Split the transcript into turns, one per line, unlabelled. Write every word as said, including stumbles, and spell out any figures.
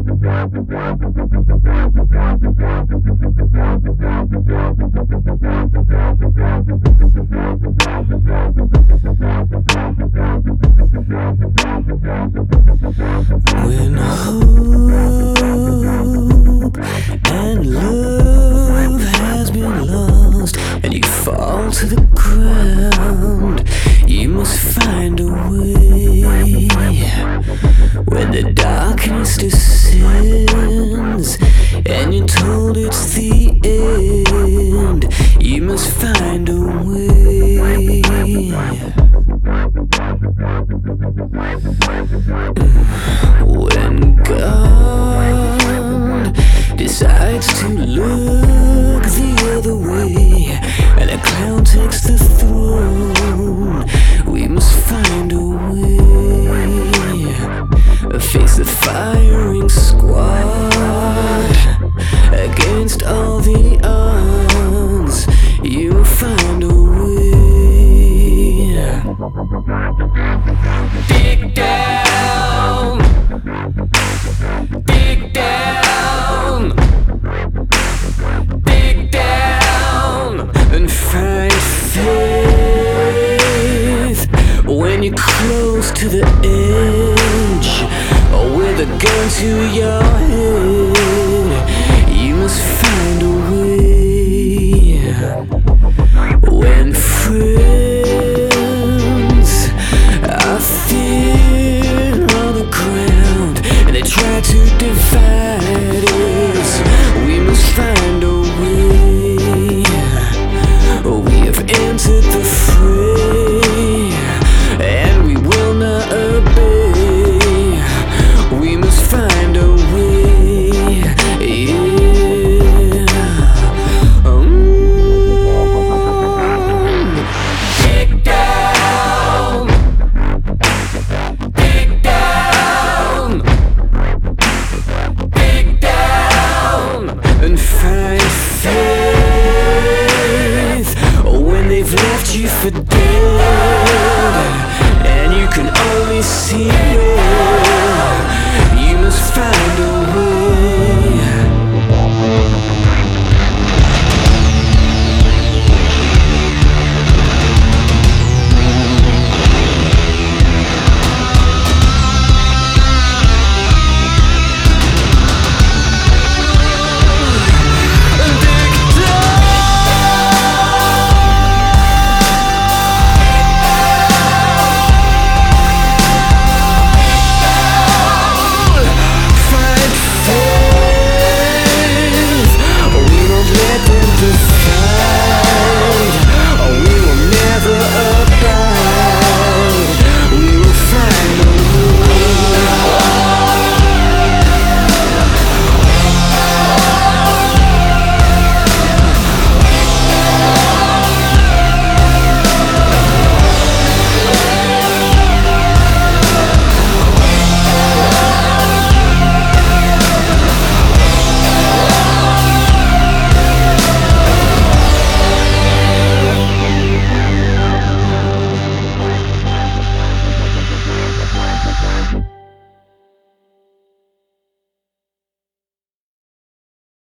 When hope and love has been lost and you fall to the ground, you must find a way. When the darkness descends and you're told it's the end, you must find a way. When God decides to look the other way and a clown takes the throne, we must find a way. Face the firing squad against all the odds. You will find a way. Dig down, dig down, dig down, and find faith when you're close to the edge, or with a gun to your head.